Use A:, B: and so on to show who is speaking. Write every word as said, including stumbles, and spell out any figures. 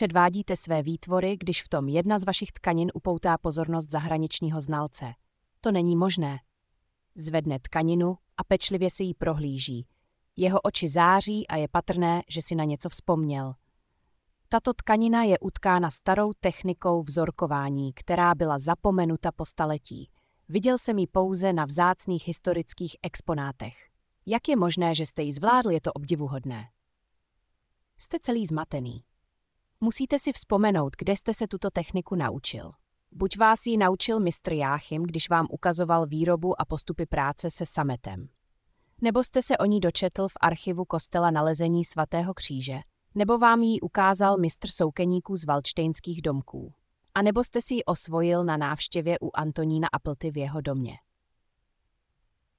A: předvádíte své výtvory, když v tom jedna z vašich tkanin upoutá pozornost zahraničního znalce? To není možné. Zvedne tkaninu a pečlivě si ji prohlíží. Jeho oči září a je patrné, že si na něco vzpomněl. Tato tkanina je utkána starou technikou vzorkování, která byla zapomenuta po staletí. Viděl jsem ji pouze na vzácných historických exponátech. Jak je možné, že jste ji zvládl, je to obdivuhodné. Jste celý zmatený. Musíte si vzpomenout, kde jste se tuto techniku naučil. Buď vás ji naučil mistr Jáchym, když vám ukazoval výrobu a postupy práce se sametem. Nebo jste se o ní dočetl v archivu kostela Nalezení svatého kříže, nebo vám ji ukázal mistr soukeníků z valštejnských domků. A nebo jste si ji osvojil na návštěvě u Antonína Applety v jeho domě.